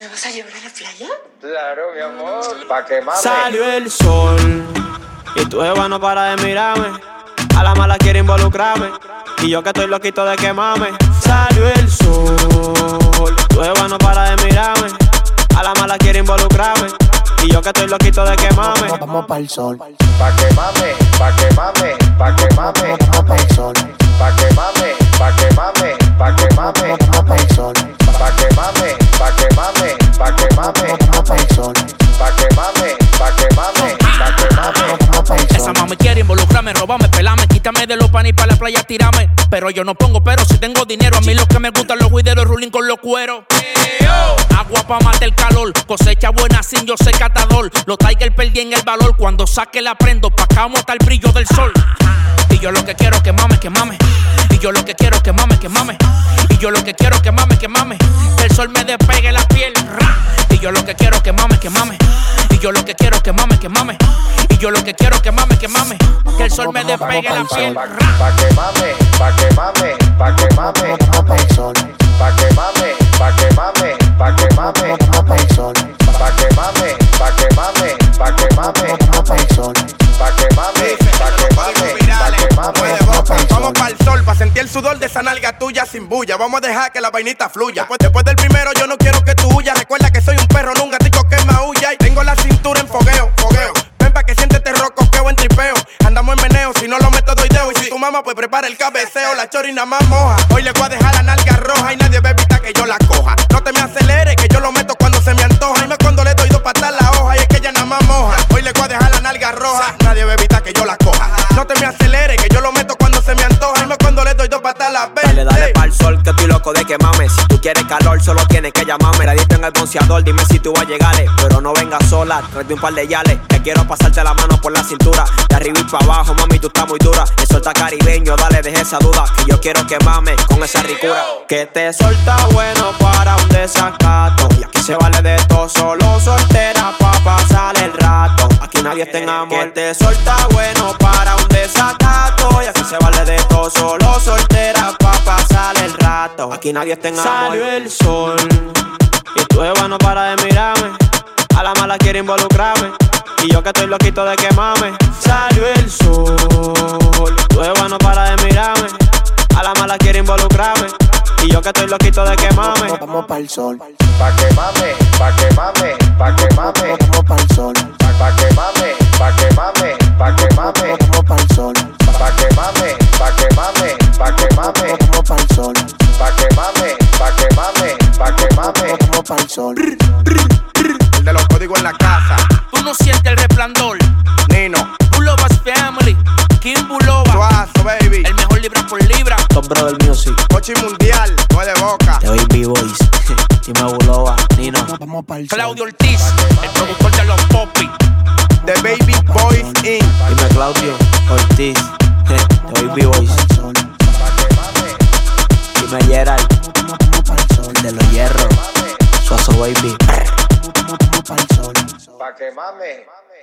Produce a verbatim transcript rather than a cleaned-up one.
¿Me vas a llevar a la playa? Claro, mi amor, pa' que mames. Salió el sol y tu jeva no para de mirarme. A la mala quiere involucrarme y yo que estoy loquito de quemarme. Salió el sol, tu jeva no para de mirarme. A la mala quiere involucrarme y yo que estoy loquito de quemarme. Vamos, vamos pa'l sol. Pa' que mame, pa' que mame, pa' que mame. Vamos pa'l sol. Pa' que mame, pa' que mame, pa' que mame. Vamos pa'l sol. Pa' que mame, pa' que mame, pa' que mame. Vamos pa'l sol. Pa' que mame, pa' que mame, pa' que mame. Vamos pa'l sol. Esa mami quiere involucrarme, robarme, pelarme, quítame de los panis para la playa, tirarme. Pero yo no pongo pero si tengo dinero. A mí lo que me gustan los juideros, ruling con los cueros. Agua pa' matar el calor, cosecha buena sin yo sé catador. Los Tiger perdí en el valor, cuando saque la prendo, pa' acá está el brillo del sol. Y yo lo que quiero que mame, que mame. Y yo lo que quiero que mame, que mame. Y yo lo que quiero que mame, que mame. Que el sol me despegue la piel. Y yo lo que quiero que mame, que mame. Y yo lo que quiero que mame, que mame. Y yo lo que quiero que mame, que mame. Que el sol me despegue la piel. Pa' que mame, pa' que mame, pa' que mame. Vamos pa'l sol. Pa' que mame, pa' que mame, pa' que mame. Vamos pa'l sol. Pa' que mame, pa' que mame, pa' que mame. Vamos pa'l sol. Pa' que mame, pa' que mame, pa' que mame. Vamos pa'l sol, pa' sentir el sudor de esa nalga tuya sin bulla. Vamos a dejar que la vainita fluya. Después, después del primero yo no quiero que tú huyas. Recuerda que soy un perro, no un gatico que maulla. Y tengo la cintura en fogueo, fogueo. Ven pa' que siente este rocoqueo en tripeo. Andamos en meneo, si no lo meto doy deo. Y si tu mamá pues prepara el cabeceo, la chorina más moja. Hoy le voy a dejar la nalga roja y nadie va a evitar que yo la coja. No te me aceleres, que yo lo meto cuando se me antoja. Y más cuando le doy dos patas a la hoja y es que ella nada más moja. Hoy le voy a dejar la nalga roja, nadie va a evitar que yo la coja. No te me aceleres, que yo lo meto cuando se me antoja. Y más cuando le doy dos patas a la vez. Dale, dale pa'l sol, que estoy loco de quemarme. Si tú quieres calor, solo tienes que llamarme. La diste en el bonciador, dime si tú vas a llegarle. Pero no vengas sola, tráete un par de yales. Que quiero pasarte la mano por la cintura. De arriba y para abajo, mami, tú estás muy dura. El sol está caribeño, dale, deje esa duda. Que yo quiero que mames con esa ricura. Que este sol está bueno para un desacato. Y aquí se vale de todo, solo soltera pa' pasar el rato. Aquí nadie está en amor. Que este sol está bueno para un desacato. Y aquí se vale de todo, solo soltera pa' pasar el rato. Aquí nadie está en amor. Salió el sol y tu jeva no para de mirarme. A la mala quiere involucrarme y yo que estoy loquito de quemarme. Salió el sol, tu jeva no para de mirarme. A la mala quiere involucrarme y yo que estoy loquito de quemarme. Vamos pa'l sol. Pa' que mame, pa' que mame, pa' que mame. Vamos pa'l sol. Pa' que mame, pa' que mame, pa' que mame. Vamos pa'l sol. Pa' que mame, pa' que mame, pa' que mame. Vamos pa'l sol. Pa' que mame, pa' que mame, pa' que mame. Vamos pa'l sol. El de los códigos en la casa. Tú no sientes el resplandor. Nino, Bulovas Family, King Bulova. Suazo, baby. El mejor libra por libra. Top Brother Music, Cochi Mundial, no es de boca. The Baby Boys, Dime Bulova, Nino. Vamos pa'l sol. Claudio Ortiz, el productor de los Popis. The Baby Boys Incorporated. Dime Claudio Ortiz, The Baby Boys. Pa'l sol. Dime Gerald, Vamos pa'l sol. de los hierros. Suazo Baby. Vamos pa'l sol. Pa' que mame.